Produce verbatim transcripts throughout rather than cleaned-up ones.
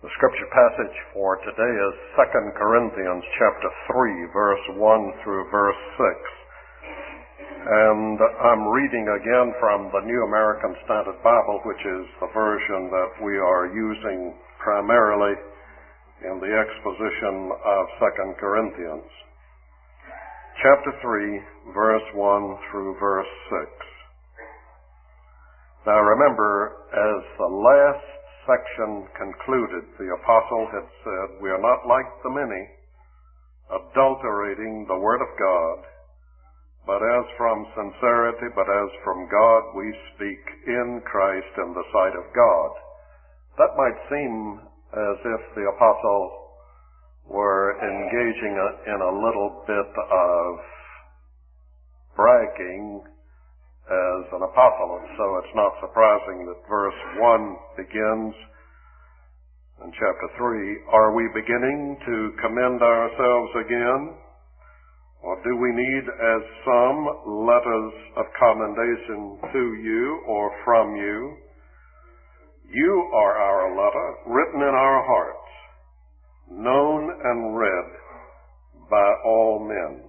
The scripture passage for today is Second Corinthians chapter three, verse one through verse six. And I'm reading again from the New American Standard Bible, which is the version that we are using primarily in the exposition of Second Corinthians. Chapter three, verse one through verse six. Now remember, as the last section concluded, the apostle had said, we are not like the many, adulterating the word of God, but as from sincerity, but as from God, we speak in Christ in the sight of God. That might seem as if the apostle were engaging in a little bit of bragging as an apostle, and so it's not surprising that verse one begins in chapter three, are we beginning to commend ourselves again? Or do we need, as some, letters of commendation to you or from you? You are our letter, written in our hearts, known and read by all men,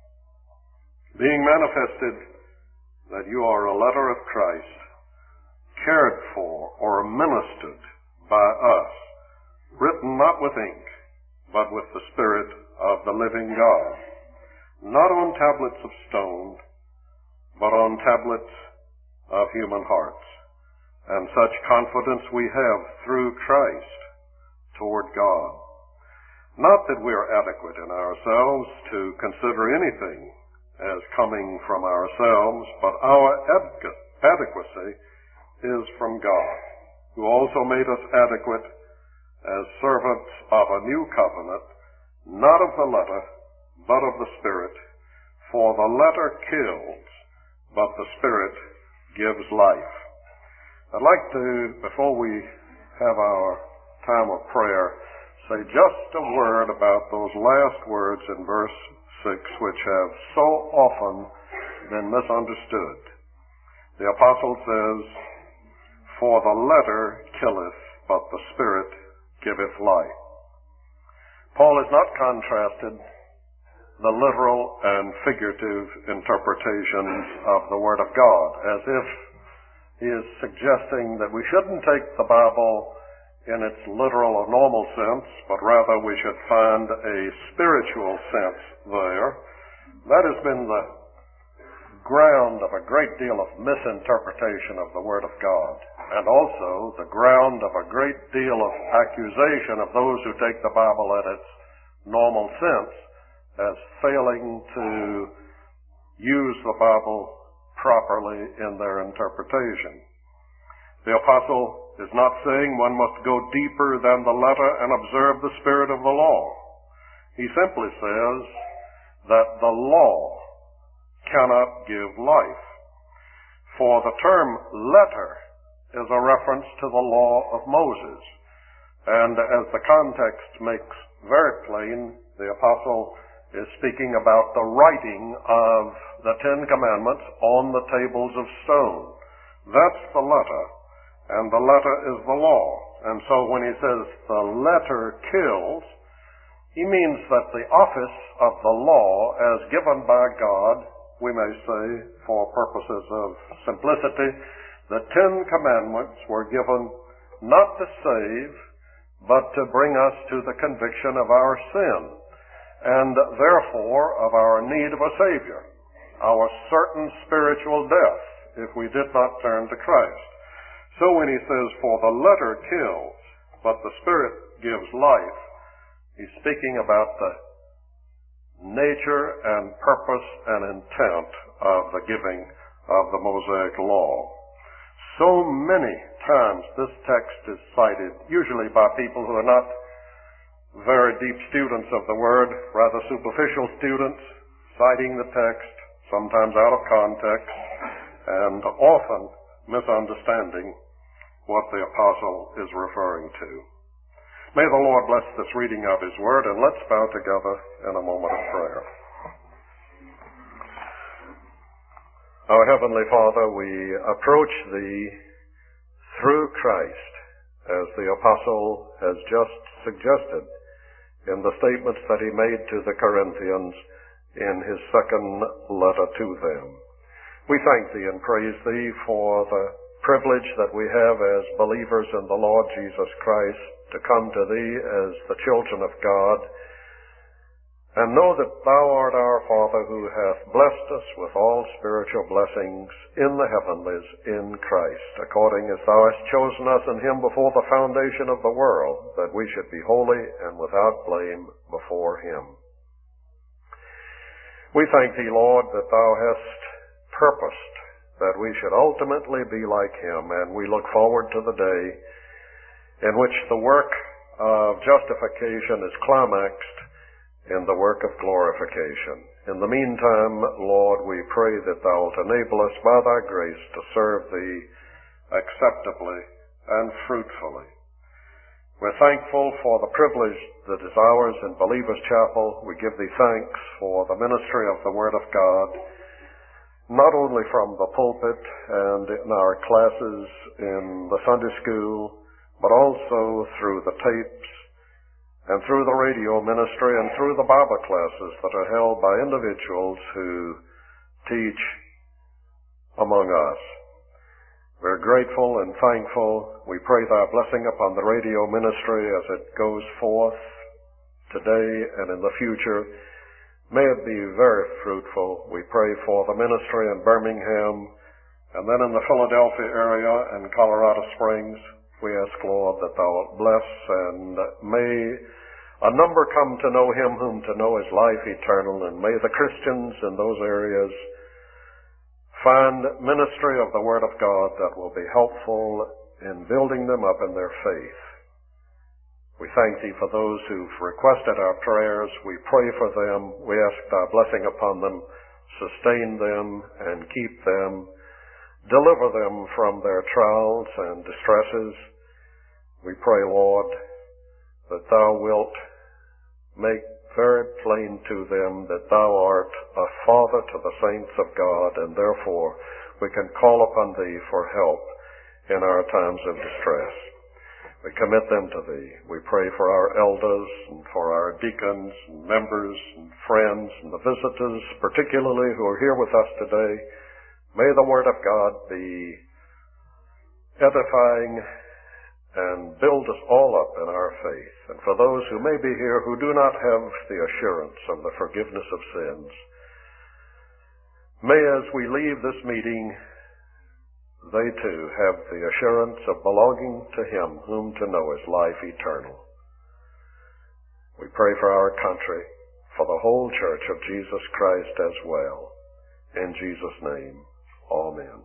being manifested that you are a letter of Christ, cared for or ministered by us, written not with ink, but with the Spirit of the living God, not on tablets of stone, but on tablets of human hearts. And such confidence we have through Christ toward God. Not that we are adequate in ourselves to consider anything as coming from ourselves, but our adequacy is from God, who also made us adequate as servants of a new covenant, not of the letter, but of the Spirit. For the letter kills, but the Spirit gives life. I'd like to, before we have our time of prayer, say just a word about those last words in verse six, which have so often been misunderstood. The apostle says, for the letter killeth, but the Spirit giveth life. Paul has not contrasted the literal and figurative interpretations of the Word of God, as if he is suggesting that we shouldn't take the Bible in its literal or normal sense, but rather we should find a spiritual sense there. That has been the ground of a great deal of misinterpretation of the Word of God, and also the ground of a great deal of accusation of those who take the Bible in its normal sense as failing to use the Bible properly in their interpretation. The apostle is not saying one must go deeper than the letter and observe the spirit of the law. He simply says that the law cannot give life. For the term letter is a reference to the law of Moses. And as the context makes very plain, the apostle is speaking about the writing of the Ten Commandments on the tables of stone. That's the letter. And the letter is the law. And so when he says the letter kills, he means that the office of the law as given by God, we may say for purposes of simplicity, the Ten Commandments were given not to save, but to bring us to the conviction of our sin, and therefore of our need of a Savior, our certain spiritual death if we did not turn to Christ. So when he says, for the letter kills, but the Spirit gives life, he's speaking about the nature and purpose and intent of the giving of the Mosaic law. So many times this text is cited, usually by people who are not very deep students of the Word, rather superficial students, citing the text, sometimes out of context, and often misunderstanding what the apostle is referring to. May the Lord bless this reading of His Word, and let's bow together in a moment of prayer. Our Heavenly Father, we approach Thee through Christ as the apostle has just suggested in the statements that he made to the Corinthians in his second letter to them. We thank thee and praise thee for the privilege that we have as believers in the Lord Jesus Christ to come to thee as the children of God, and know that thou art our Father who hath blessed us with all spiritual blessings in the heavenlies in Christ, according as thou hast chosen us in him before the foundation of the world, that we should be holy and without blame before him. We thank thee, Lord, that thou hast purposed that we should ultimately be like him, and we look forward to the day in which the work of justification is climaxed in the work of glorification. In the meantime, Lord, we pray that thou wilt enable us by thy grace to serve thee acceptably and fruitfully. We're thankful for the privilege that is ours in Believers' Chapel. We give thee thanks for the ministry of the Word of God, not only from the pulpit and in our classes in the Sunday school, but also through the tapes and through the radio ministry and through the Bible classes that are held by individuals who teach among us. We're grateful and thankful. We pray thy blessing upon the radio ministry as it goes forth today and in the future. May it be very fruitful. We pray for the ministry in Birmingham and then in the Philadelphia area and Colorado Springs. We ask, Lord, that thou wilt bless, and may a number come to know him whom to know is life eternal, and may the Christians in those areas find ministry of the Word of God that will be helpful in building them up in their faith. We thank thee for those who've requested our prayers. We pray for them. We ask thy blessing upon them, sustain them and keep them, deliver them from their trials and distresses. We pray, Lord, that thou wilt make very plain to them that thou art a Father to the saints of God, and therefore we can call upon thee for help in our times of distress. We commit them to thee. We pray for our elders and for our deacons and members and friends and the visitors, particularly who are here with us today. May the Word of God be edifying and build us all up in our faith. And for those who may be here who do not have the assurance of the forgiveness of sins, may as we leave this meeting, they too have the assurance of belonging to him whom to know is life eternal. We pray for our country, for the whole church of Jesus Christ as well. In Jesus' name, amen.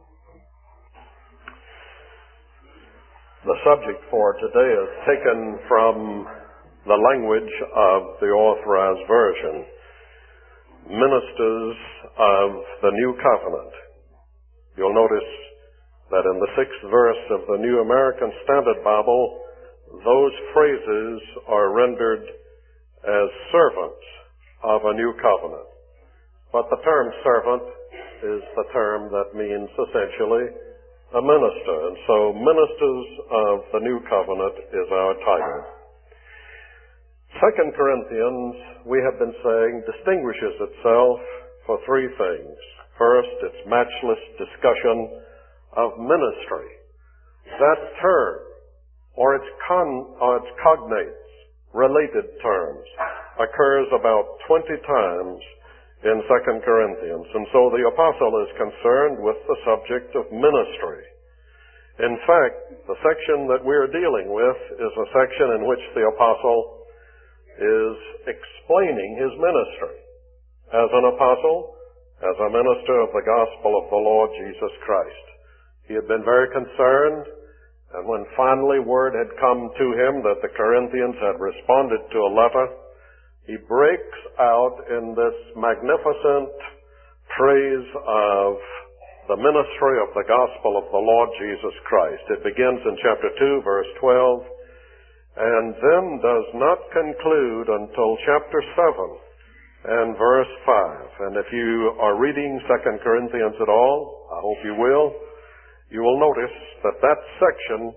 The subject for today is taken from the language of the Authorized Version, Ministers of the New Covenant. You'll notice that in the sixth verse of the New American Standard Bible, those phrases are rendered as servants of a new covenant. But the term servant is the term that means essentially a minister. And so Ministers of the New Covenant is our title. Second Corinthians, we have been saying, distinguishes itself for three things. First, its matchless discussion of ministry. That term, or its, con, or its cognates, related terms, occurs about twenty times in Second Corinthians. And so the apostle is concerned with the subject of ministry. In fact, the section that we're dealing with is a section in which the apostle is explaining his ministry as an apostle, as a minister of the gospel of the Lord Jesus Christ. He had been very concerned, and when finally word had come to him that the Corinthians had responded to a letter, he breaks out in this magnificent praise of the ministry of the gospel of the Lord Jesus Christ. It begins in chapter two, verse twelve, and then does not conclude until chapter seven and verse five. And if you are reading Second Corinthians at all, I hope you will, you will notice that that section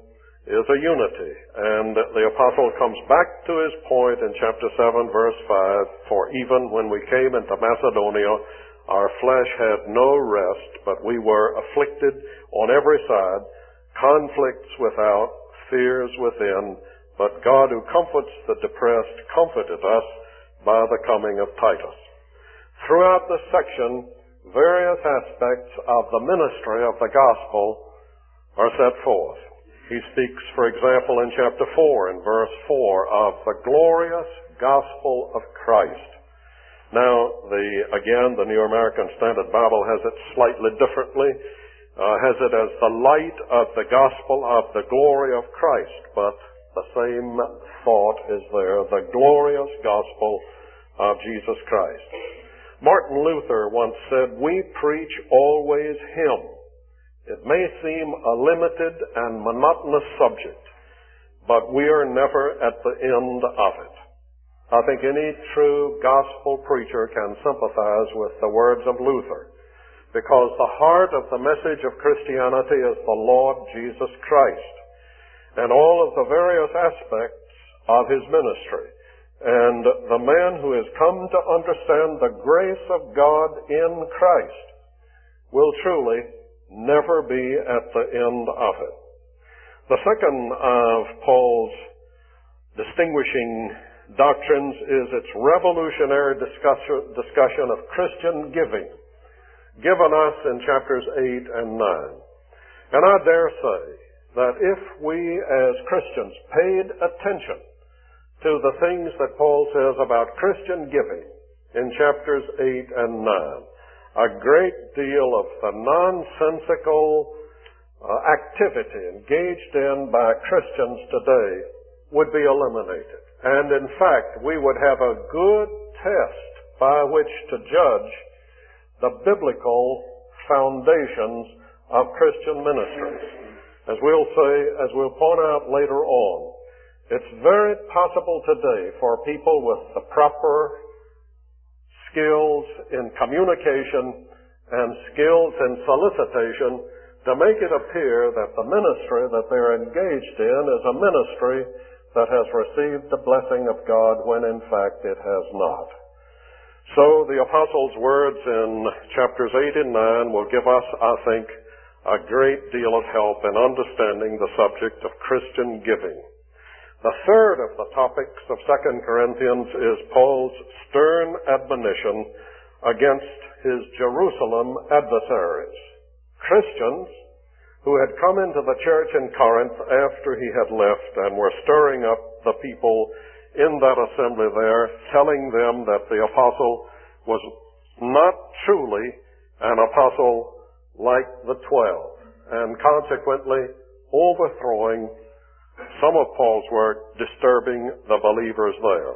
is a unity. And the apostle comes back to his point in chapter seven, verse five, for even when we came into Macedonia, our flesh had no rest, but we were afflicted on every side, conflicts without, fears within, but God who comforts the depressed comforted us by the coming of Titus. Throughout this section, various aspects of the ministry of the gospel are set forth. He speaks, for example, in chapter four, in verse four, of the glorious gospel of Christ. Now, the again, the New American Standard Bible has it slightly differently, uh, has it as the light of the gospel of the glory of Christ, but the same thought is there, the glorious gospel of Jesus Christ. Martin Luther once said, "We preach always Him." It may seem a limited and monotonous subject, but we are never at the end of it. I think any true gospel preacher can sympathize with the words of Luther, because the heart of the message of Christianity is the Lord Jesus Christ, and all of the various aspects of His ministry. And the man who has come to understand the grace of God in Christ will truly never be at the end of it. The second of Paul's distinguishing doctrines is its revolutionary discussion, discussion of Christian giving, given us in chapters eight and nine. And I dare say that if we as Christians paid attention to the things that Paul says about Christian giving in chapters eight and nine, a great deal of the nonsensical uh, activity engaged in by Christians today would be eliminated. And in fact, we would have a good test by which to judge the biblical foundations of Christian ministries. As we'll say, as we'll point out later on, it's very possible today for people with the proper skills in communication and skills in solicitation to make it appear that the ministry that they're engaged in is a ministry that has received the blessing of God when in fact it has not. So the Apostle's words in chapters eight and nine will give us, I think, a great deal of help in understanding the subject of Christian giving. The third of the topics of Second Corinthians is Paul's stern admonition against his Jerusalem adversaries, Christians who had come into the church in Corinth after he had left and were stirring up the people in that assembly there, telling them that the apostle was not truly an apostle like the twelve, and consequently overthrowing some of Paul's work, disturbing the believers there.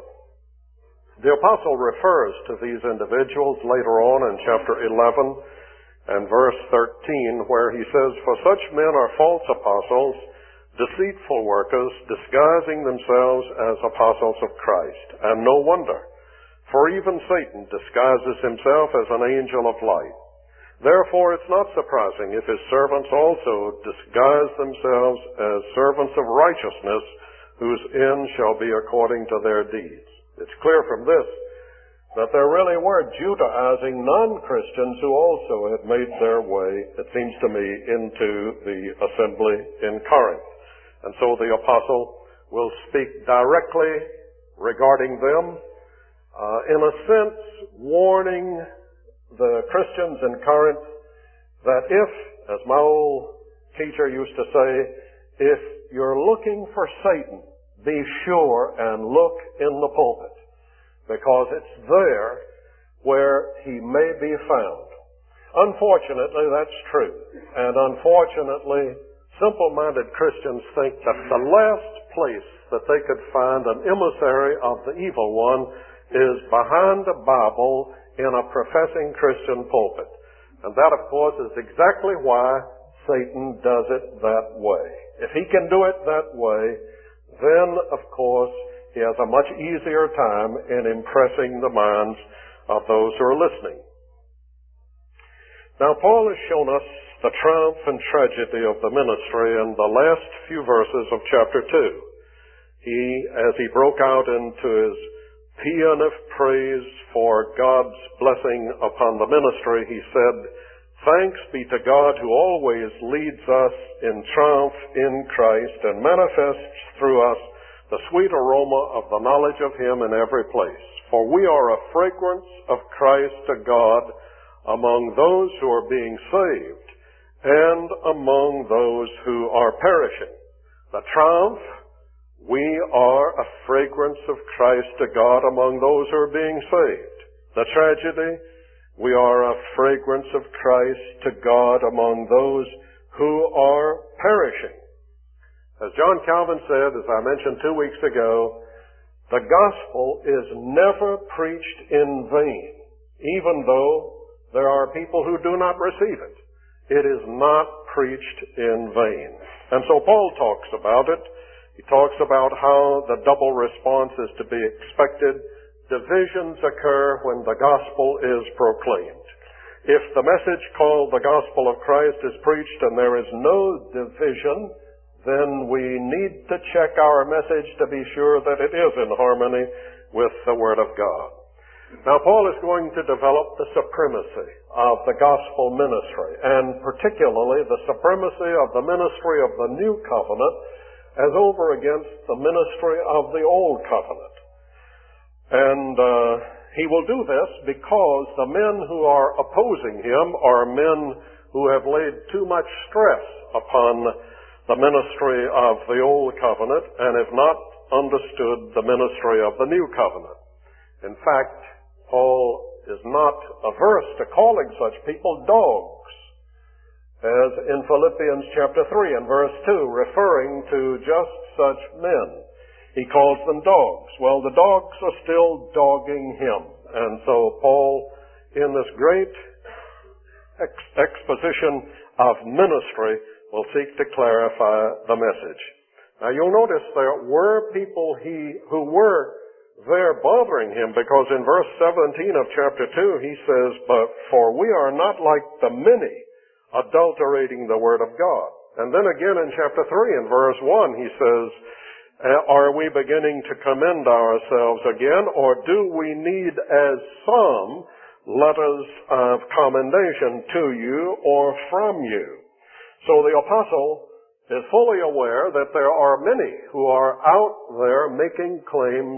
The apostle refers to these individuals later on in chapter eleven and verse thirteen, where he says, "For such men are false apostles, deceitful workers, disguising themselves as apostles of Christ. And no wonder, for even Satan disguises himself as an angel of light. Therefore it's not surprising if his servants also disguise themselves as servants of righteousness, whose end shall be according to their deeds." It's clear from this that there really were Judaizing non-Christians who also had made their way, it seems to me, into the assembly in Corinth. And so the apostle will speak directly regarding them, uh, in a sense warning the Christians in Corinth that if, as my old teacher used to say, if you're looking for Satan, be sure and look in the pulpit, because it's there where he may be found. Unfortunately, that's true. And unfortunately, simple-minded Christians think that the last place that they could find an emissary of the evil one is behind a Bible in a professing Christian pulpit. And that, of course, is exactly why Satan does it that way. If he can do it that way, then, of course, he has a much easier time in impressing the minds of those who are listening. Now, Paul has shown us the triumph and tragedy of the ministry in the last few verses of chapter two. He, as he broke out into his paean of praise for God's blessing upon the ministry, he said, "Thanks be to God who always leads us in triumph in Christ and manifests through us the sweet aroma of the knowledge of Him in every place. For we are a fragrance of Christ to God among those who are being saved and among those who are perishing." The triumph, we are a fragrance of Christ to God among those who are being saved. The tragedy, we are a fragrance of Christ to God among those who are perishing. As John Calvin said, as I mentioned two weeks ago, the gospel is never preached in vain, even though there are people who do not receive it. It is not preached in vain. And so Paul talks about it. He talks about how the double response is to be expected. Divisions occur when the gospel is proclaimed. If the message called the gospel of Christ is preached and there is no division, then we need to check our message to be sure that it is in harmony with the Word of God. Now, Paul is going to develop the supremacy of the gospel ministry, and particularly the supremacy of the ministry of the new covenant as over against the ministry of the old covenant. And uh, he will do this because the men who are opposing him are men who have laid too much stress upon the ministry of the old covenant and have not understood the ministry of the new covenant. In fact, Paul is not averse to calling such people dogs, as in Philippians chapter three and verse two, referring to just such men. He calls them dogs. Well, the dogs are still dogging him. And so Paul, in this great ex- exposition of ministry, will seek to clarify the message. Now, you'll notice there were people he, who were there bothering him, because in verse seventeen of chapter two, he says, "But for we are not like the many, adulterating the word of God." And then again in chapter three, in verse one, he says, "Are we beginning to commend ourselves again, or do we need as some letters of commendation to you or from you?" So the apostle is fully aware that there are many who are out there making claims,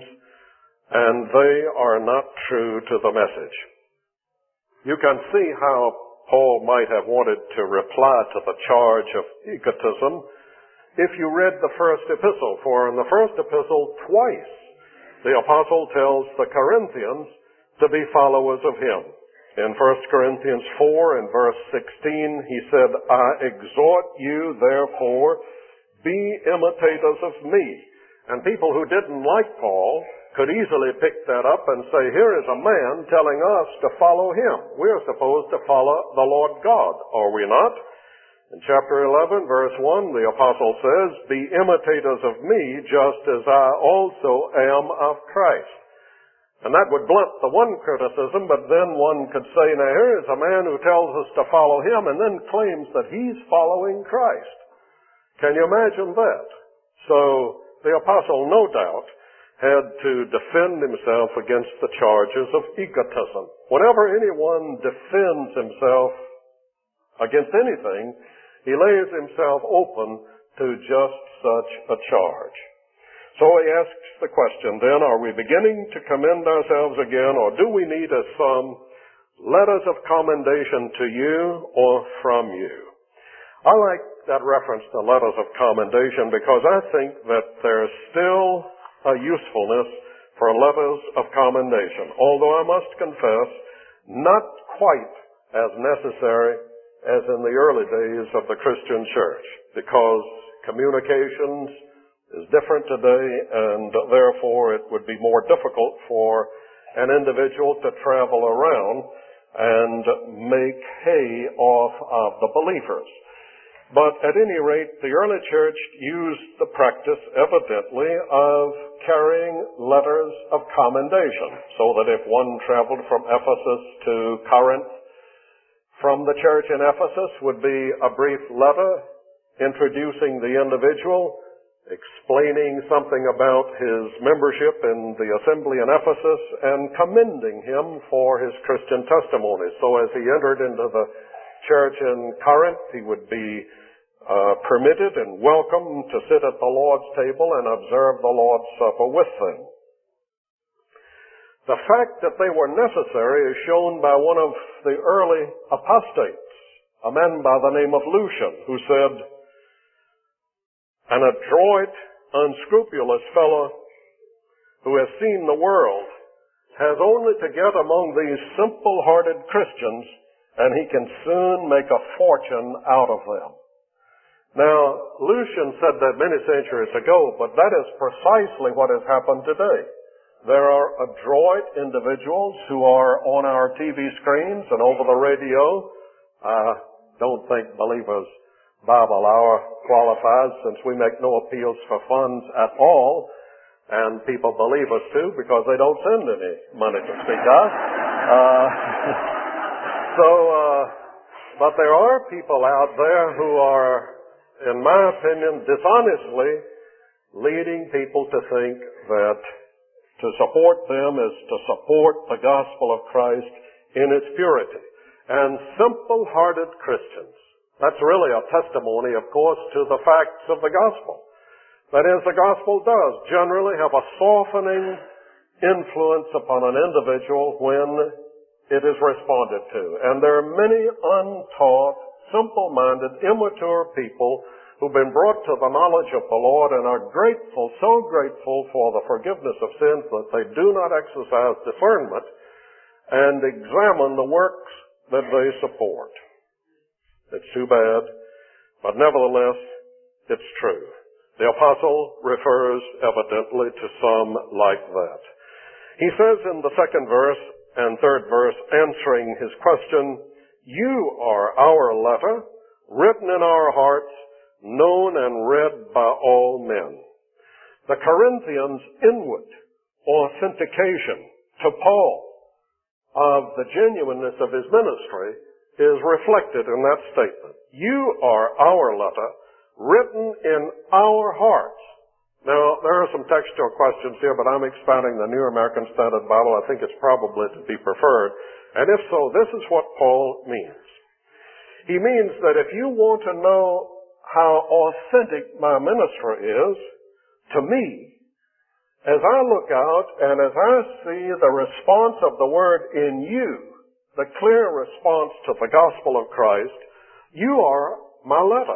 and they are not true to the message. You can see how Paul might have wanted to reply to the charge of egotism if you read the first epistle. For in the first epistle, twice, the apostle tells the Corinthians to be followers of him. In First Corinthians four and verse sixteen, he said, "I exhort you, therefore, be imitators of me." And people who didn't like Paul could easily pick that up and say, here is a man telling us to follow him. We're supposed to follow the Lord God, are we not? In chapter eleven, verse one, the apostle says, "Be imitators of me, just as I also am of Christ." And that would blunt the one criticism, but then one could say, now here is a man who tells us to follow him and then claims that he's following Christ. Can you imagine that? So the apostle, no doubt, had to defend himself against the charges of egotism. Whenever anyone defends himself against anything, he lays himself open to just such a charge. So he asks the question then, are we beginning to commend ourselves again, or do we need as some letters of commendation to you or from you? I like that reference to letters of commendation because I think that there's still a usefulness for letters of commendation, although I must confess, not quite as necessary as in the early days of the Christian church, because communications is different today, and therefore it would be more difficult for an individual to travel around and make hay off of the believers. But at any rate, the early church used the practice, evidently, of carrying letters of commendation, so that if one traveled from Ephesus to Corinth from the church in Ephesus would be a brief letter introducing the individual, explaining something about his membership in the assembly in Ephesus, and commending him for his Christian testimony. So as he entered into the church in Corinth, he would be uh, permitted and welcome to sit at the Lord's table and observe the Lord's Supper with them. The fact that they were necessary is shown by one of the early apostates, a man by the name of Lucian, who said, "An adroit, unscrupulous fellow who has seen the world has only to get among these simple-hearted Christians, and he can soon make a fortune out of them." Now, Lucian said that many centuries ago, but that is precisely what has happened today. There are adroit individuals who are on our T V screens and over the radio. I don't think Believers Bible Hour qualifies, since we make no appeals for funds at all, and people believe us too because they don't send any money to speak of. Uh, so, uh, but there are people out there who are, in my opinion, dishonestly leading people to think that to support them is to support the gospel of Christ in its purity. And simple-hearted Christians, that's really a testimony, of course, to the facts of the gospel. That is, the gospel does generally have a softening influence upon an individual when it is responded to. And there are many untaught, simple-minded, immature people who've been brought to the knowledge of the Lord and are grateful, so grateful for the forgiveness of sins that they do not exercise discernment and examine the works that they support. It's too bad, but nevertheless, it's true. The apostle refers evidently to some like that. He says in the second verse and third verse, answering his question, "You are our letter, written in our hearts, known and read by all men." The Corinthians' inward authentication to Paul of the genuineness of his ministry is reflected in that statement. You are our letter, written in our hearts. Now, there are some textual questions here, but I'm expounding the New American Standard Bible. I think it's probably to be preferred. And if so, this is what Paul means. He means that if you want to know how authentic my ministry is, to me, as I look out and as I see the response of the Word in you, the clear response to the gospel of Christ, you are my letter.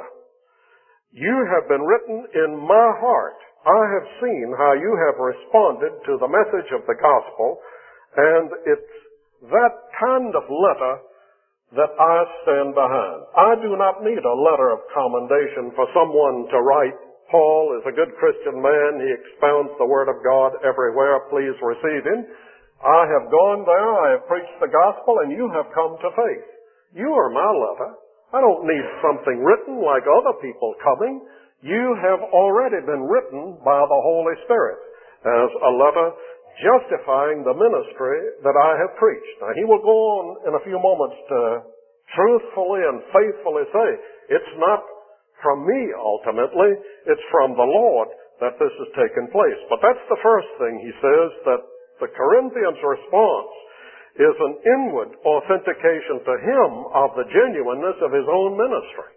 You have been written in my heart. I have seen how you have responded to the message of the gospel, and it's that kind of letter that I stand behind. I do not need a letter of commendation for someone to write, "Paul is a good Christian man. He expounds the Word of God everywhere. Please receive him." I have gone there, I have preached the gospel, and you have come to faith. You are my letter. I don't need something written like other people coming. You have already been written by the Holy Spirit as a letter justifying the ministry that I have preached. Now, he will go on in a few moments to truthfully and faithfully say, it's not from me ultimately, it's from the Lord that this has taken place. But that's the first thing he says, that the Corinthians' response is an inward authentication to him of the genuineness of his own ministry.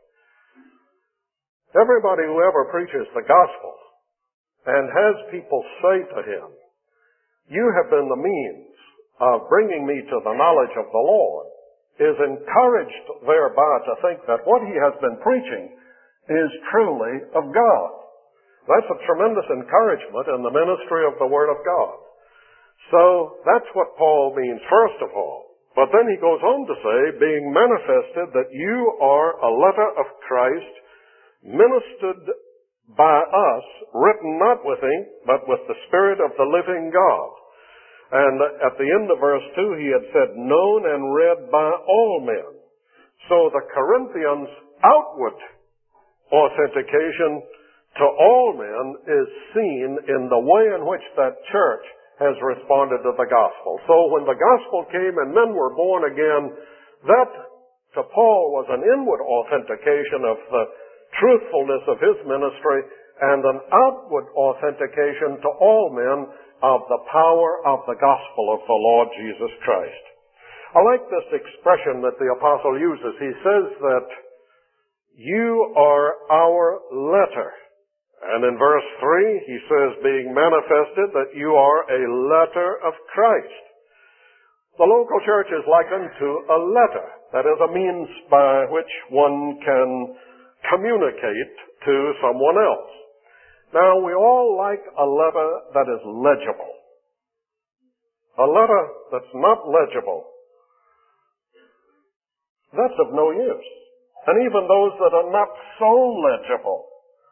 Everybody who ever preaches the gospel and has people say to him, "You have been the means of bringing me to the knowledge of the Lord," is encouraged thereby to think that what he has been preaching is truly of God. That's a tremendous encouragement in the ministry of the Word of God. So that's what Paul means, first of all. But then he goes on to say, being manifested that you are a letter of Christ, ministered by us, written not with ink, but with the Spirit of the living God. And at the end of verse two, he had said, known and read by all men. So the Corinthians' outward authentication to all men is seen in the way in which that church has responded to the gospel. So when the gospel came and men were born again, that to Paul was an inward authentication of the truthfulness of his ministry and an outward authentication to all men of the power of the gospel of the Lord Jesus Christ. I like this expression that the apostle uses. He says that you are our letter. And in verse three, he says, being manifested that you are a letter of Christ. The local church is likened to a letter. That is a means by which one can communicate to someone else. Now, we all like a letter that is legible. A letter that's not legible, that's of no use. And even those that are not so legible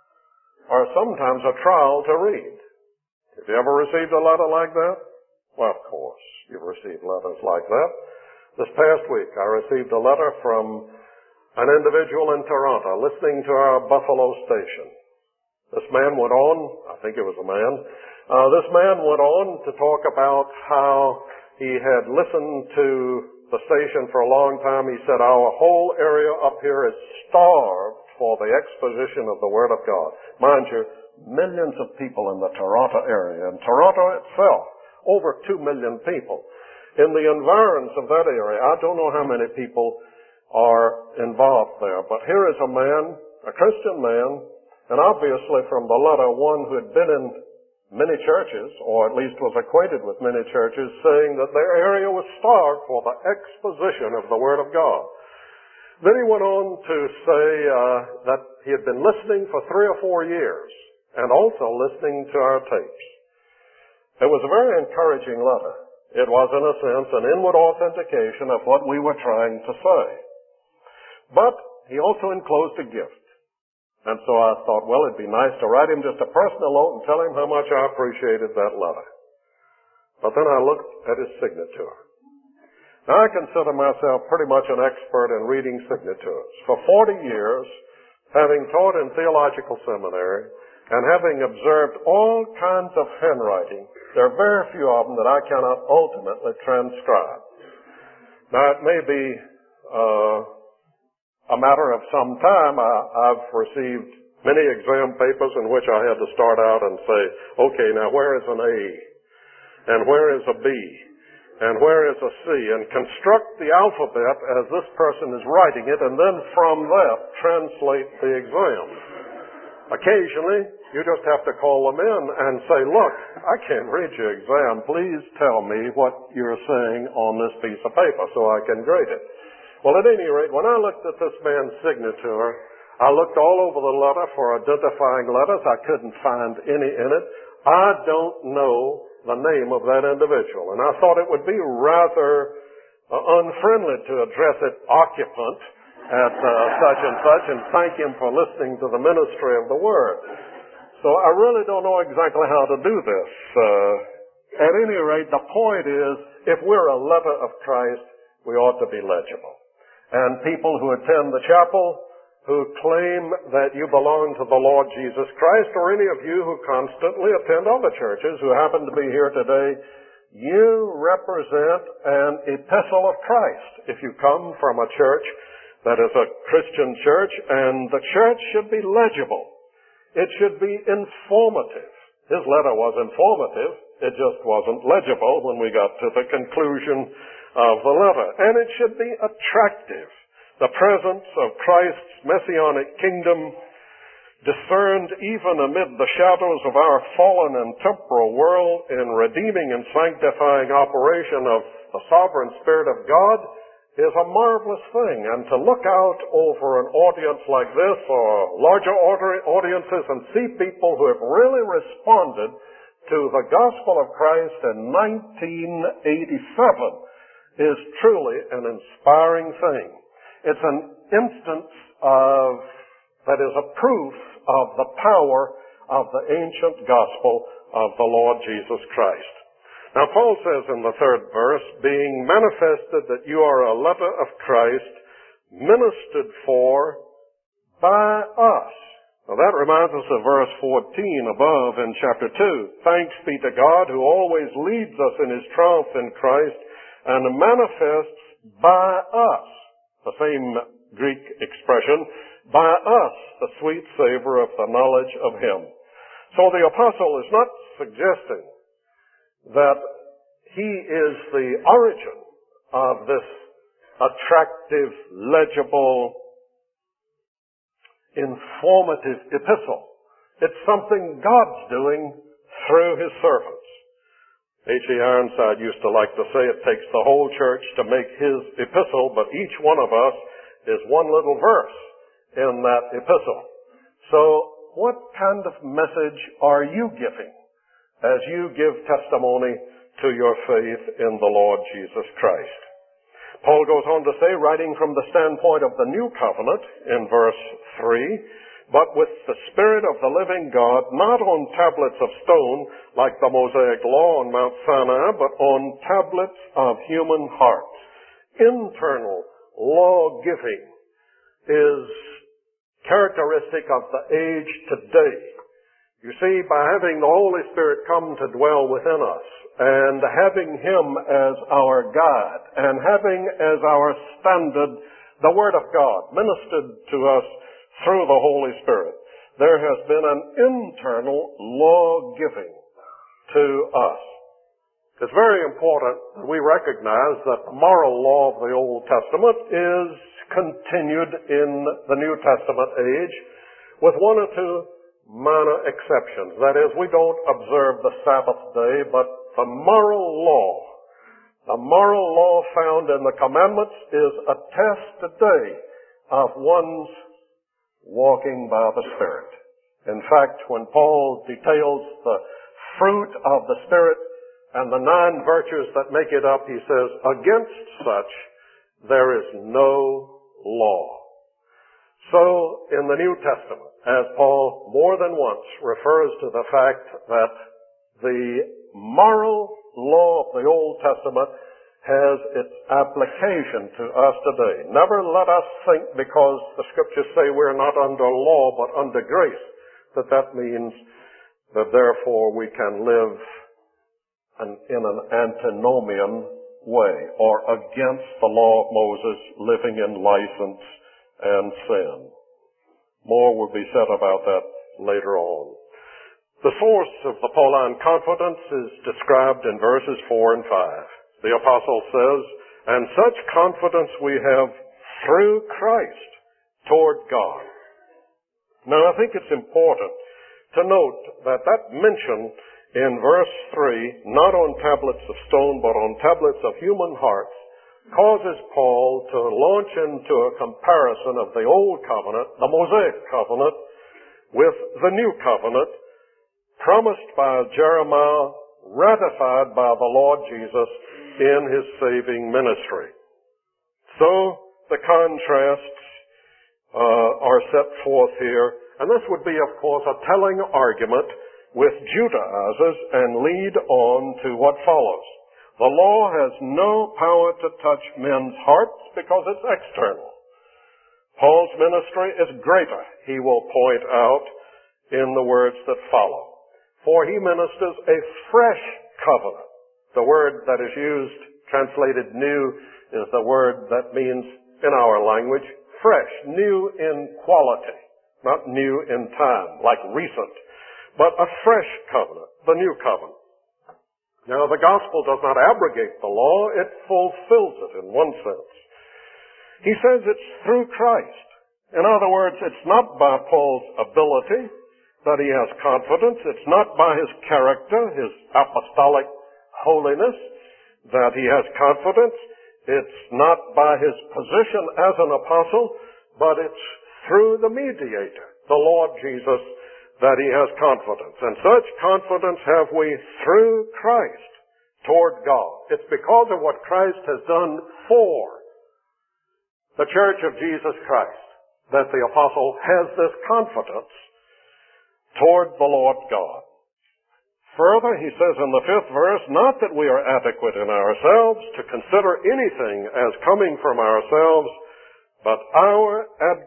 are sometimes a trial to read. Have you ever received a letter like that? Well, of course, you've received letters like that. This past week, I received a letter from an individual in Toronto listening to our Buffalo station. This man went on, I think it was a man, uh, this man went on to talk about how he had listened to the station for a long time. He said, our whole area up here is starved for the exposition of the Word of God. Mind you, millions of people in the Toronto area, and Toronto itself, over two million people. In the environs of that area, I don't know how many people are involved there, but here is a man, a Christian man, and obviously from the letter, one who had been in many churches, or at least was acquainted with many churches, saying that their area was starved for the exposition of the Word of God. Then he went on to say uh, that he had been listening for three or four years, and also listening to our tapes. It was a very encouraging letter. It was, in a sense, an inward authentication of what we were trying to say. But he also enclosed a gift. And so I thought, well, it'd be nice to write him just a personal note and tell him how much I appreciated that letter. But then I looked at his signature. Now, I consider myself pretty much an expert in reading signatures. For forty years, having taught in theological seminary and having observed all kinds of handwriting, there are very few of them that I cannot ultimately transcribe. Now, it may be uh, a matter of some time. I, I've received many exam papers in which I had to start out and say, okay, now where is an A? And where is a B? And where is a C? And construct the alphabet as this person is writing it, and then from that translate the exam. Occasionally, you just have to call them in and say, look, I can't read your exam. Please tell me what you're saying on this piece of paper so I can grade it. Well, at any rate, when I looked at this man's signature, I looked all over the letter for identifying letters. I couldn't find any in it. I don't know the name of that individual. And I thought it would be rather uh, unfriendly to address it occupant at uh, such and such and thank him for listening to the ministry of the Word. So I really don't know exactly how to do this. Uh, at any rate, the point is, if we're a letter of Christ, we ought to be legible. And people who attend the chapel, who claim that you belong to the Lord Jesus Christ, or any of you who constantly attend other churches who happen to be here today, you represent an epistle of Christ. If you come from a church that is a Christian church, and the church should be legible. It should be informative. His letter was informative. It just wasn't legible when we got to the conclusion of the letter. And it should be attractive. The presence of Christ's messianic kingdom, discerned even amid the shadows of our fallen and temporal world in redeeming and sanctifying operation of the sovereign Spirit of God, is a marvelous thing. And to look out over an audience like this, or larger audiences, and see people who have really responded to the gospel of Christ in nineteen eighty-seven is truly an inspiring thing. It's an instance of, that is a proof of the power of the ancient gospel of the Lord Jesus Christ. Now, Paul says in the third verse, being manifested that you are a letter of Christ, ministered for by us. Now, that reminds us of verse fourteen above in chapter two. Thanks be to God who always leads us in his triumph in Christ and manifests by us. the same Greek expression, by us the sweet savor of the knowledge of him. So the apostle is not suggesting that he is the origin of this attractive, legible, informative epistle. It's something God's doing through his servants. H E Ironside used to like to say it takes the whole church to make his epistle, but each one of us is one little verse in that epistle. So what kind of message are you giving as you give testimony to your faith in the Lord Jesus Christ? Paul goes on to say, writing from the standpoint of the new covenant in verse three, but with the Spirit of the living God, not on tablets of stone like the Mosaic law on Mount Sinai, but on tablets of human hearts. Internal law-giving is characteristic of the age today. You see, by having the Holy Spirit come to dwell within us, and having him as our guide, and having as our standard the Word of God ministered to us through the Holy Spirit, there has been an internal law-giving to us. It's very important that we recognize that the moral law of the Old Testament is continued in the New Testament age with one or two minor exceptions. That is, we don't observe the Sabbath day, but the moral law, the moral law found in the commandments is a test today of one's walking by the Spirit. In fact, when Paul details the fruit of the Spirit and the nine virtues that make it up, he says, against such there is no law. So, in the New Testament, as Paul more than once refers to the fact that the moral law of the Old Testament has its application to us today. Never let us think because the Scriptures say we're not under law but under grace, that that means that therefore we can live an, in an antinomian way, or against the law of Moses, living in license and sin. More will be said about that later on. The source of the Pauline confidence is described in verses four and five. The apostle says, and such confidence we have through Christ toward God. Now I think it's important to note that that mention in verse three, not on tablets of stone, but on tablets of human hearts, causes Paul to launch into a comparison of the Old Covenant, the Mosaic Covenant, with the New Covenant, promised by Jeremiah, ratified by the Lord Jesus in his saving ministry. So, the contrasts uh, are set forth here, and this would be, of course, a telling argument with Judaizers and lead on to what follows. The law has no power to touch men's hearts because it's external. Paul's ministry is greater, he will point out in the words that follow. For he ministers a fresh covenant. The word that is used, translated new, is the word that means, in our language, fresh, new in quality, not new in time, like recent, but a fresh covenant, the new covenant. Now, the gospel does not abrogate the law, it fulfills it in one sense. He says it's through Christ. In other words, it's not by Paul's ability that he has confidence. It's not by his character, his apostolic holiness, that he has confidence. It's not by his position as an apostle, but it's through the mediator, the Lord Jesus, that he has confidence. And such confidence have we through Christ toward God. It's because of what Christ has done for the Church of Jesus Christ that the apostle has this confidence toward the Lord God. Further, he says in the fifth verse, not that we are adequate in ourselves to consider anything as coming from ourselves, but our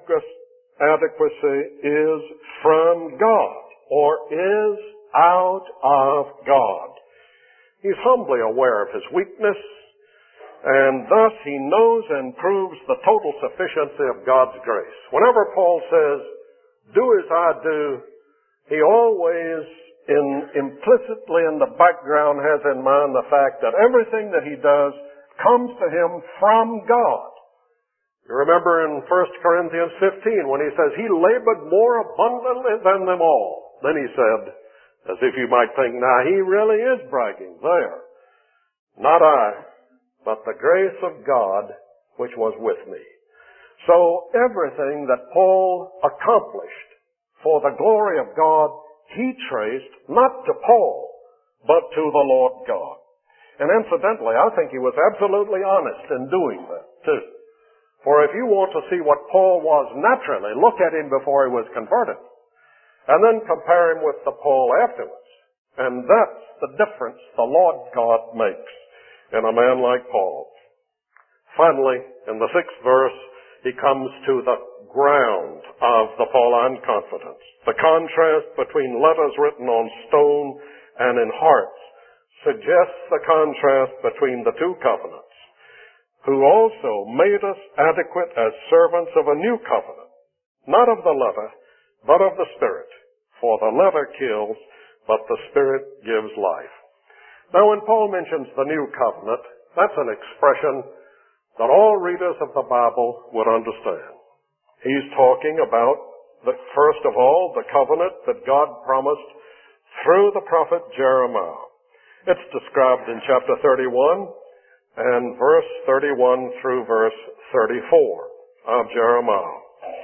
adequacy is from God, or is out of God. He's humbly aware of his weakness. And thus he knows and proves the total sufficiency of God's grace. Whenever Paul says, do as I do, he always in, implicitly in the background has in mind the fact that everything that he does comes to him from God. You remember in First Corinthians fifteen when he says, he labored more abundantly than them all. Then he said, as if you might think, now he really is bragging there. Not I, but the grace of God which was with me. So everything that Paul accomplished for the glory of God, he traced not to Paul, but to the Lord God. And incidentally, I think he was absolutely honest in doing that too. For if you want to see what Paul was naturally, look at him before he was converted. And then compare him with the Paul afterwards. And that's the difference the Lord God makes in a man like Paul. Finally, in the sixth verse, he comes to the ground of the Pauline confidence. The contrast between letters written on stone and in hearts suggests the contrast between the two covenants, who also made us adequate as servants of a new covenant, not of the letter, but of the Spirit. For the letter kills, but the Spirit gives life. Now, when Paul mentions the new covenant, that's an expression that all readers of the Bible would understand. He's talking about, the, first of all, the covenant that God promised through the prophet Jeremiah. It's described in chapter thirty-one and verse thirty-one through verse thirty-four of Jeremiah.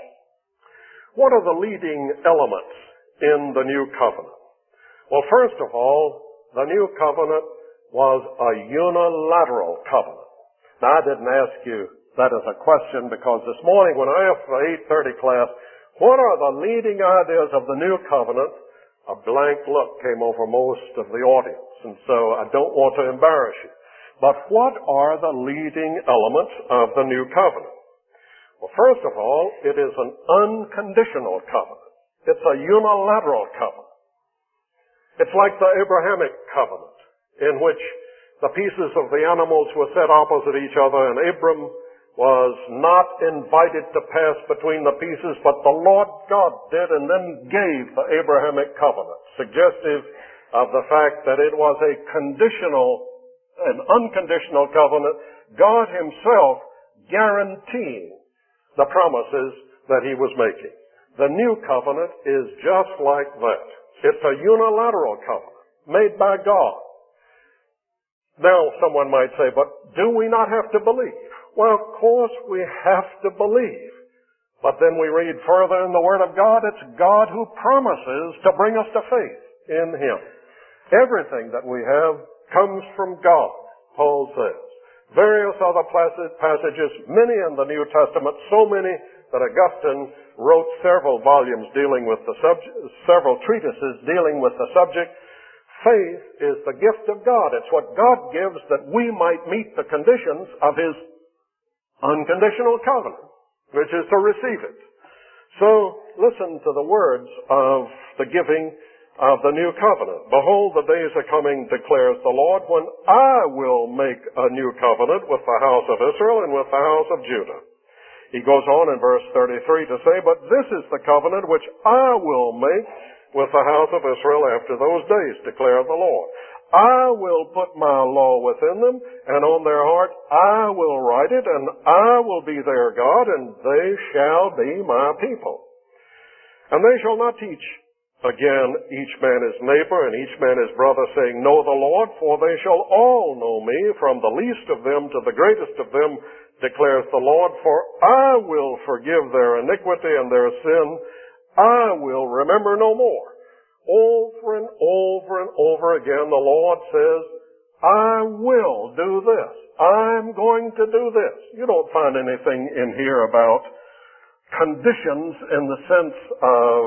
What are the leading elements in the new covenant? Well, first of all, the new covenant was a unilateral covenant. Now, I didn't ask you that as a question because this morning when I asked the eight thirty class, what are the leading ideas of the new covenant? A blank look came over most of the audience, and so I don't want to embarrass you. But what are the leading elements of the new covenant? Well, first of all, it is an unconditional covenant. It's a unilateral covenant. It's like the Abrahamic covenant, in which the pieces of the animals were set opposite each other, and Abram was not invited to pass between the pieces, but the Lord God did and then gave the Abrahamic covenant, suggestive of the fact that it was a conditional, an unconditional covenant, God himself guaranteeing the promises that he was making. The new covenant is just like that. It's a unilateral covenant made by God. Now, someone might say, but do we not have to believe? Well, of course we have to believe. But then we read further in the Word of God, it's God who promises to bring us to faith in him. Everything that we have comes from God, Paul says. Various other passages, many in the New Testament, so many that Augustine wrote several volumes dealing with the subject, several treatises dealing with the subject. Faith is the gift of God. It's what God gives that we might meet the conditions of his unconditional covenant, which is to receive it. So, listen to the words of the giving of the new covenant. Behold, the days are coming, declares the Lord, when I will make a new covenant with the house of Israel and with the house of Judah. He goes on in verse thirty-three to say, but this is the covenant which I will make with the house of Israel after those days, declares the Lord. I will put my law within them, and on their heart I will write it, and I will be their God, and they shall be my people. And they shall not teach again each man his neighbor, and each man his brother, saying, Know the Lord, for they shall all know me, from the least of them to the greatest of them, declares the Lord, for I will forgive their iniquity and their sin. I will remember no more. Over and over and over again, the Lord says, I will do this. I'm going to do this. You don't find anything in here about conditions in the sense of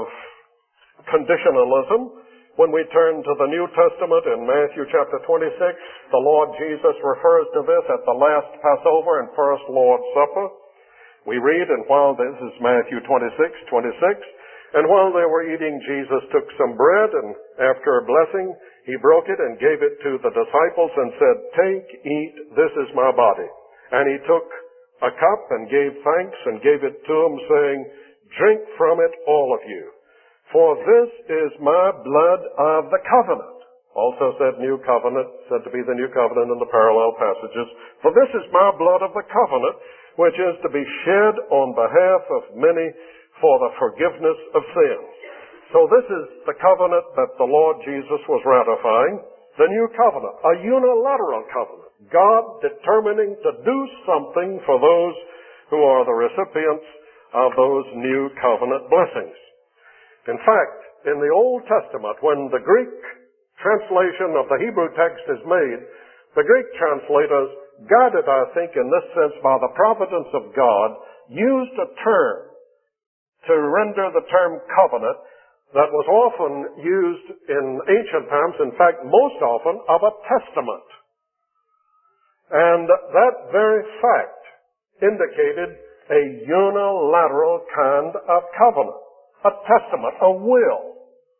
conditionalism. When we turn to the New Testament in Matthew chapter twenty-six, the Lord Jesus refers to this at the last Passover and first Lord's Supper. We read, and while this is Matthew twenty-six, twenty-six, and while they were eating, Jesus took some bread, and after a blessing, he broke it and gave it to the disciples and said, Take, eat, this is my body. And he took a cup and gave thanks and gave it to them, saying, "Drink from it, all of you. For this is my blood of the covenant." Also said new covenant, said to be the new covenant in the parallel passages. "For this is my blood of the covenant, which is to be shed on behalf of many for the forgiveness of sins." So this is the covenant that the Lord Jesus was ratifying, the new covenant, a unilateral covenant. God determining to do something for those who are the recipients of those new covenant blessings. In fact, in the Old Testament, when the Greek translation of the Hebrew text is made, the Greek translators, guided, I think, in this sense by the providence of God, used a term to render the term covenant that was often used in ancient times, in fact, most often, of a testament. And that very fact indicated a unilateral kind of covenant, a testament, a will.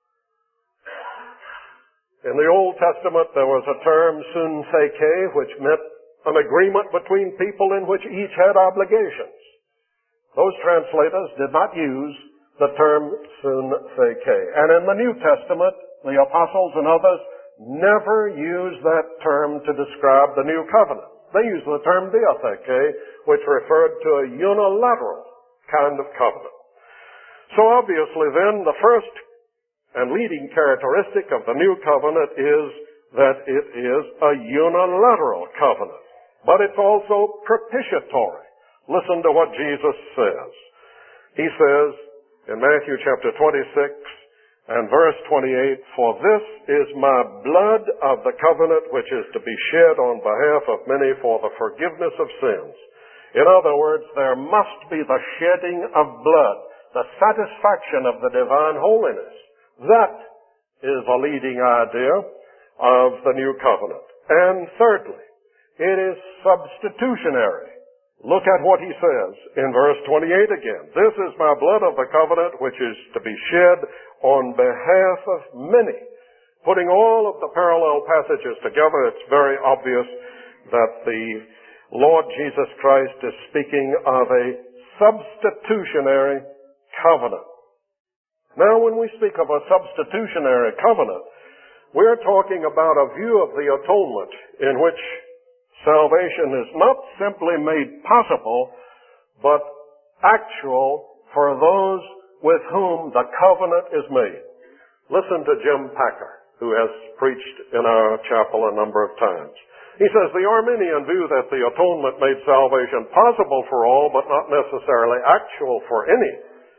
In the Old Testament, there was a term, sun seke, which meant an agreement between people in which each had obligations. Those translators did not use the term sun seke. And in the New Testament, the apostles and others never used that term to describe the new covenant. They used the term diatheke, which referred to a unilateral kind of covenant. So obviously then, the first and leading characteristic of the new covenant is that it is a unilateral covenant. But it's also propitiatory. Listen to what Jesus says. He says in Matthew chapter twenty-six and verse twenty-eight, "For this is my blood of the covenant, which is to be shed on behalf of many for the forgiveness of sins." In other words, there must be the shedding of blood, the satisfaction of the divine holiness. That is a leading idea of the new covenant. And thirdly, it is substitutionary. Look at what he says in verse twenty-eight again. "This is my blood of the covenant, which is to be shed on behalf of many." Putting all of the parallel passages together, it's very obvious that the Lord Jesus Christ is speaking of a substitutionary covenant. Now, when we speak of a substitutionary covenant, we're talking about a view of the atonement in which salvation is not simply made possible, but actual for those with whom the covenant is made. Listen to Jim Packer, who has preached in our chapel a number of times. He says, "The Arminian view that the atonement made salvation possible for all, but not necessarily actual for any.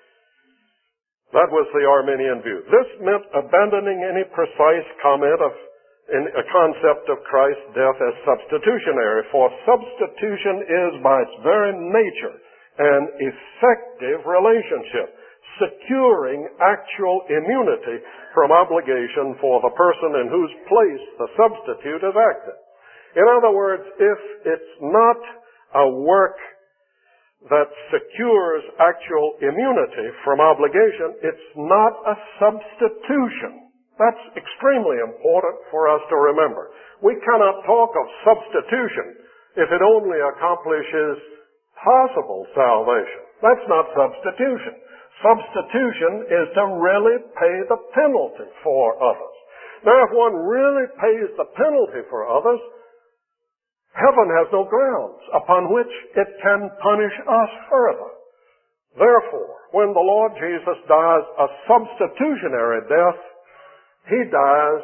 That was the Arminian view. This meant abandoning any precise comment of in a concept of Christ's death as substitutionary, for substitution is by its very nature an effective relationship, securing actual immunity from obligation for the person in whose place the substitute is acted. In other words, if it's not a work that secures actual immunity from obligation, it's not a substitution. That's extremely important for us to remember. We cannot talk of substitution if it only accomplishes possible salvation. That's not substitution. Substitution is to really pay the penalty for others. Now, if one really pays the penalty for others, heaven has no grounds upon which it can punish us further. Therefore, when the Lord Jesus dies a substitutionary death, He dies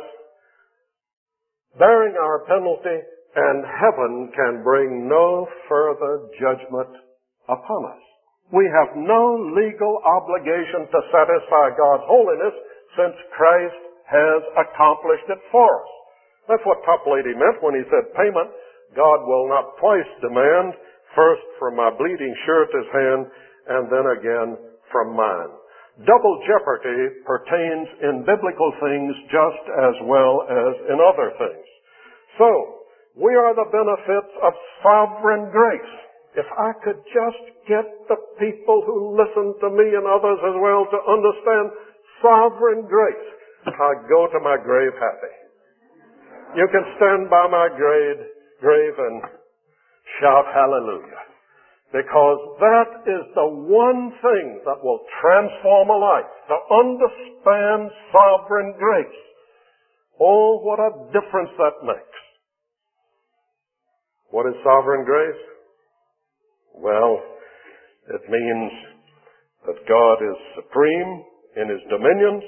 bearing our penalty, and heaven can bring no further judgment upon us. We have no legal obligation to satisfy God's holiness since Christ has accomplished it for us. That's what Toplady meant when he said payment. God will not twice demand, first from my bleeding surety's hand, and then again from mine. Double jeopardy pertains in biblical things just as well as in other things. So, we are the benefits of sovereign grace. If I could just get the people who listen to me and others as well to understand sovereign grace, I'd go to my grave happy. You can stand by my grave, grave and shout hallelujah. Because that is the one thing that will transform a life, to understand sovereign grace. Oh, what a difference that makes. What is sovereign grace? Well, it means that God is supreme in His dominions.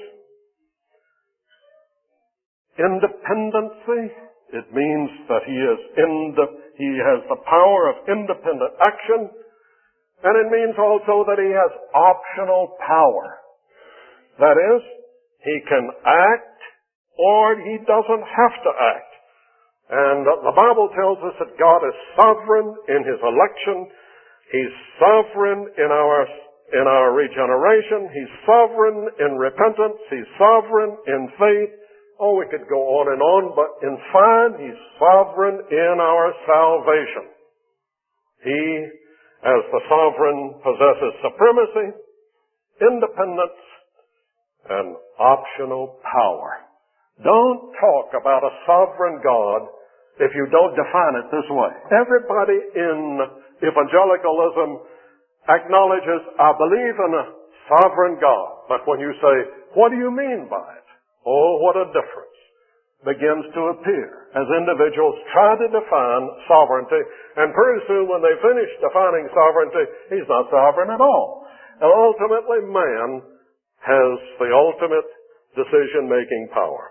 Independency, it means that He is in the, He has the power of independent action, and it means also that He has optional power. That is, He can act or He doesn't have to act. And the Bible tells us that God is sovereign in His election. He's sovereign in our, in our regeneration. He's sovereign in repentance. He's sovereign in faith. Oh, we could go on and on, but in fine, He's sovereign in our salvation. He, as the sovereign, possesses supremacy, independence, and optional power. Don't talk about a sovereign God if you don't define it this way. Everybody in evangelicalism acknowledges, I believe in a sovereign God. But when you say, what do you mean by it? Oh, what a difference begins to appear as individuals try to define sovereignty, and pretty soon when they finish defining sovereignty, He's not sovereign at all. And ultimately, man has the ultimate decision-making power.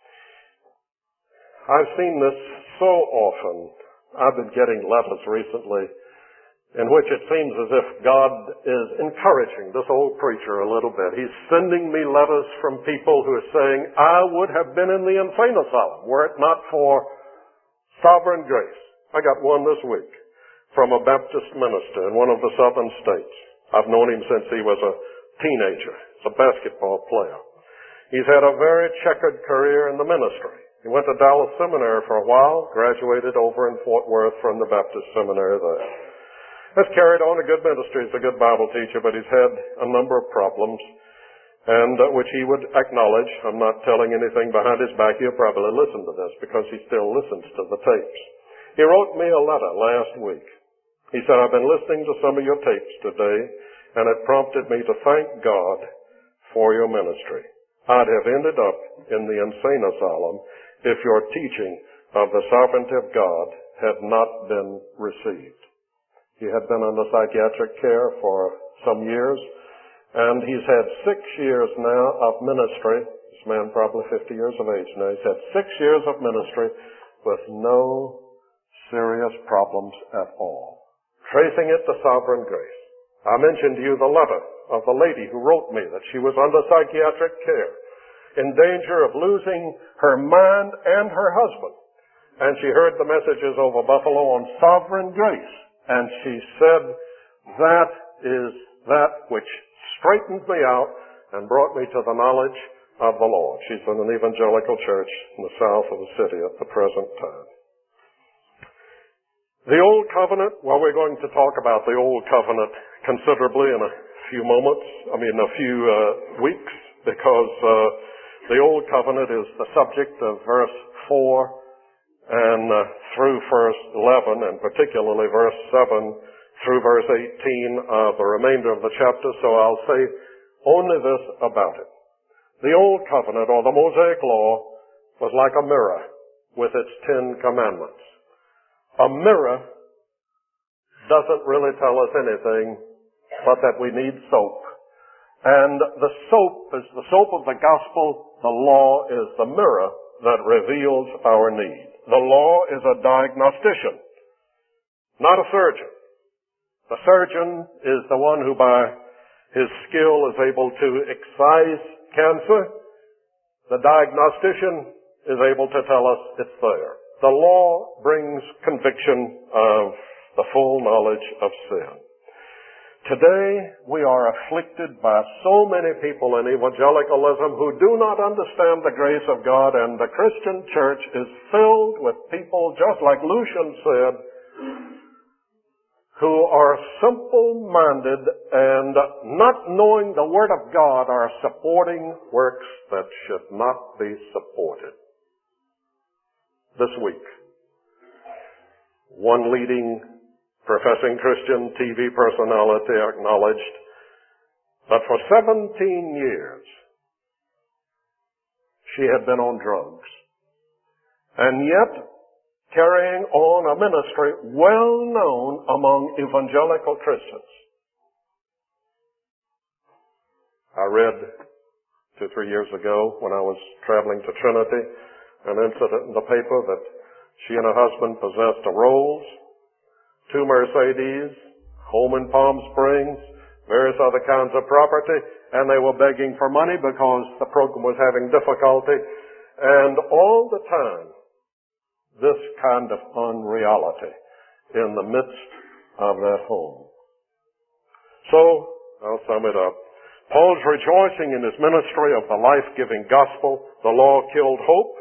I've seen this so often. I've been getting letters recently in which it seems as if God is encouraging this old preacher a little bit. He's sending me letters from people who are saying, I would have been in the insane asylum were it not for sovereign grace. I got one this week from a Baptist minister in one of the southern states. I've known him since he was a teenager. He's a basketball player. He's had a very checkered career in the ministry. He went to Dallas Seminary for a while, graduated over in Fort Worth from the Baptist Seminary there. Has carried on a good ministry. He's a good Bible teacher, but he's had a number of problems, and uh, which he would acknowledge. I'm not telling anything behind his back. He'll probably listen to this because he still listens to the tapes. He wrote me a letter last week. He said, I've been listening to some of your tapes today, and it prompted me to thank God for your ministry. I'd have ended up in the insane asylum if your teaching of the sovereignty of God had not been received. He had been under psychiatric care for some years, and he's had six years now of ministry. This man probably fifty years of age now. He's had six years of ministry with no serious problems at all. Tracing it to sovereign grace. I mentioned to you the letter of the lady who wrote me that she was under psychiatric care, in danger of losing her mind and her husband. And she heard the messages over Buffalo on sovereign grace. And she said, that is that which straightened me out and brought me to the knowledge of the Lord. She's in an evangelical church in the south of the city at the present time. The Old Covenant, well, we're going to talk about the Old Covenant considerably in a few moments, I mean a few uh, weeks, because uh, the Old Covenant is the subject of verse four and uh, through verse eleven, and particularly verse seven through verse eighteen of the remainder of the chapter, so I'll say only this about it. The Old Covenant, or the Mosaic Law, was like a mirror with its Ten Commandments. A mirror doesn't really tell us anything but that we need soap. And the soap is the soap of the gospel. The law is the mirror that reveals our need. The law is a diagnostician, not a surgeon. The surgeon is the one who by his skill is able to excise cancer. The diagnostician is able to tell us it's there. The law brings conviction of the full knowledge of sin. Today, we are afflicted by so many people in evangelicalism who do not understand the grace of God, and the Christian church is filled with people, just like Lucian said, who are simple-minded and, not knowing the Word of God, are supporting works that should not be supported. This week, one leading professing Christian T V personality acknowledged that for seventeen years she had been on drugs, and yet carrying on a ministry well known among evangelical Christians. I read two, three years ago when I was traveling to Trinity an incident in the paper that she and her husband possessed a Rolls, two Mercedes, home in Palm Springs, various other kinds of property, and they were begging for money because the program was having difficulty. And all the time, this kind of unreality in the midst of that home. So, I'll sum it up. Paul's rejoicing in his ministry of the life-giving gospel. The law killed hope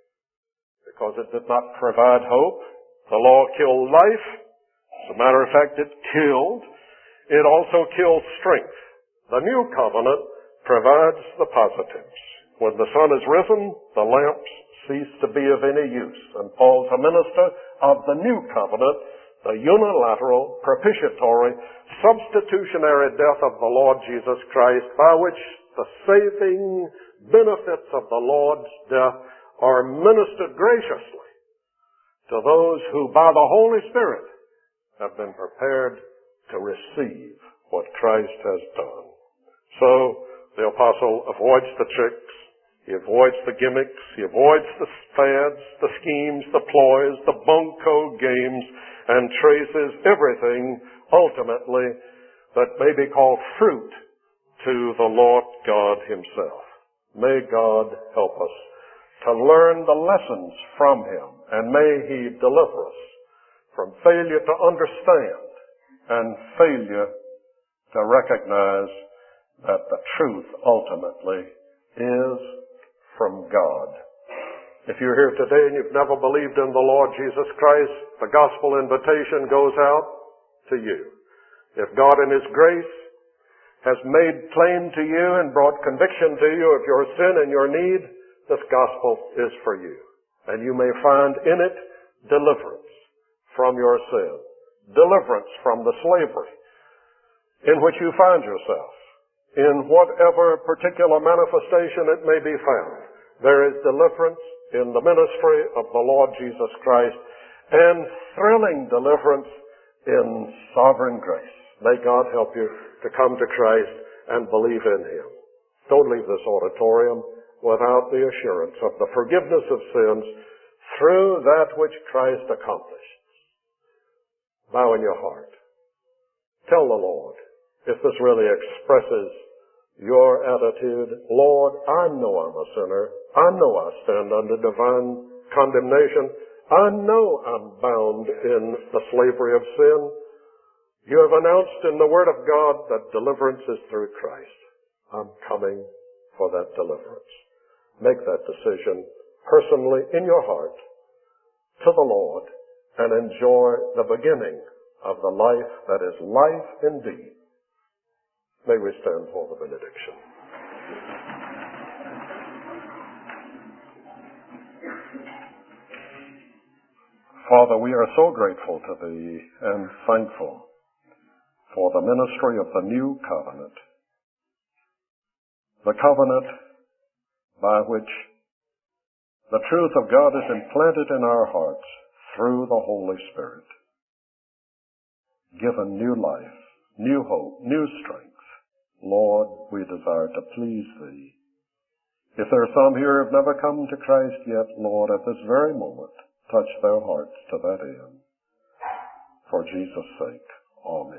because it did not provide hope. The law killed life. As a matter of fact, it killed. It also killed strength. The new covenant provides the positives. When the sun is risen, the lamps cease to be of any use. And Paul's a minister of the new covenant, the unilateral, propitiatory, substitutionary death of the Lord Jesus Christ, by which the saving benefits of the Lord's death are ministered graciously to those who, by the Holy Spirit, have been prepared to receive what Christ has done. So, the apostle avoids the tricks, he avoids the gimmicks, he avoids the fads, the schemes, the ploys, the bunco games, and traces everything, ultimately, that may be called fruit to the Lord God himself. May God help us to learn the lessons from him, and may he deliver us from failure to understand and failure to recognize that the truth ultimately is from God. If you're here today and you've never believed in the Lord Jesus Christ, the gospel invitation goes out to you. If God in his grace has made plain to you and brought conviction to you of your sin and your need, this gospel is for you. And you may find in it deliverance from your sin, deliverance from the slavery in which you find yourself. In whatever particular manifestation it may be found, there is deliverance in the ministry of the Lord Jesus Christ, and thrilling deliverance in sovereign grace. May God help you to come to Christ and believe in him. Don't leave this auditorium without the assurance of the forgiveness of sins through that which Christ accomplished. Bow in your heart. Tell the Lord, if this really expresses your attitude, Lord, I know I'm a sinner. I know I stand under divine condemnation. I know I'm bound in the slavery of sin. You have announced in the Word of God that deliverance is through Christ. I'm coming for that deliverance. Make that decision personally in your heart to the Lord and enjoy the beginning of the life that is life indeed. May we stand for the benediction. Father, we are so grateful to thee and thankful for the ministry of the new covenant, the covenant by which the truth of God is implanted in our hearts through the Holy Spirit, given new life, new hope, new strength. Lord, we desire to please thee. If there are some here who have never come to Christ yet, Lord, at this very moment, touch their hearts to that end. For Jesus' sake, amen.